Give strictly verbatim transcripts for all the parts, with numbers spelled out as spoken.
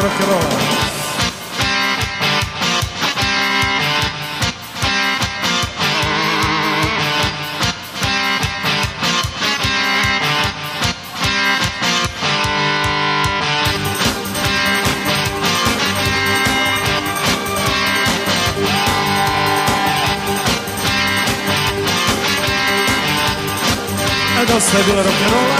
rock'n'rolla. Dosta je bilo rock'n'rolla.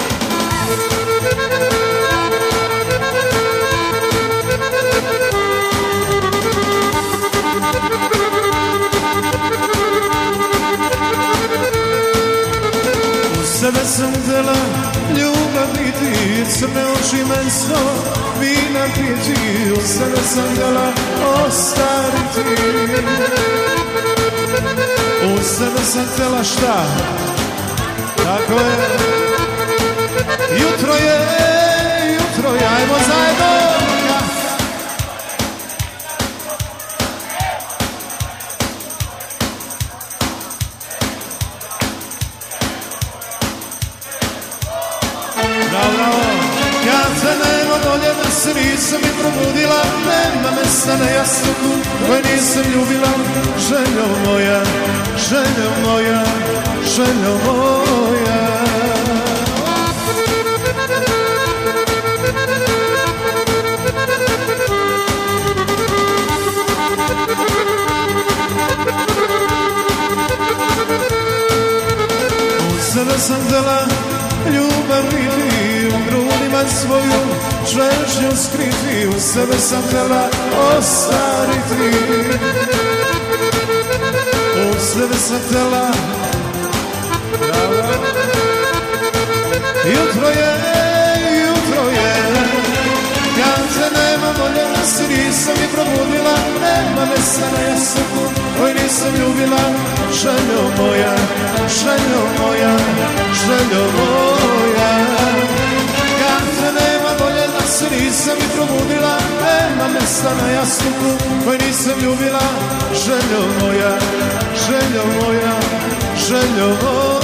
U sebe sam htjela ljubav biti, crne oči menstvo, vina piti. U sebe sam htjela ostariti. U sebe sam htjela šta? Tako je, jutro je, jutro je, ajmo zajedno. Bravo, bravo, kad te nema dolje da se nisam i probudila, nema mesta na jastuku koje nisam ljubila. Željo moja, željo moja, željo moja. U sebe sam htjela ljubav biti, u grudima svoju žežnju skriti. U sebe sam htjela ostariti. U sebe sam htjela. Jutro je, jutro je, kad te nema volje da se nisam i probudila. Nema mesta na jastuku koji nisam ljubila. Željo moja, željo moja, željo moja. Kad te nema volje da se nisam i probudila. Nema mesta na jastuku koji nisam ljubila. Željo moja, željo moja, željo moja.